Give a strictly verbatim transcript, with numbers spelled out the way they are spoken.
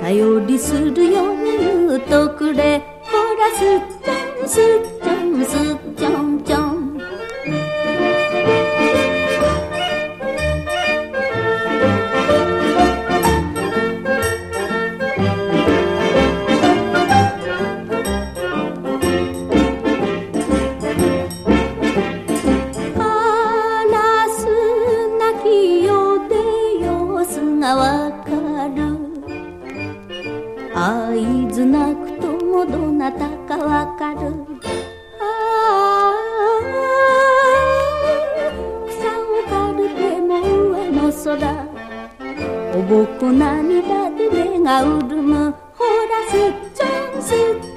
頼りするように言うとくれ。ほらすっちょんすっちょんすっちょんちょん。わかる。合図なくともどなたかわかる。ああ、草を刈るても上の空、おぼこ涙で目が潤む。ほらすっちょんすっ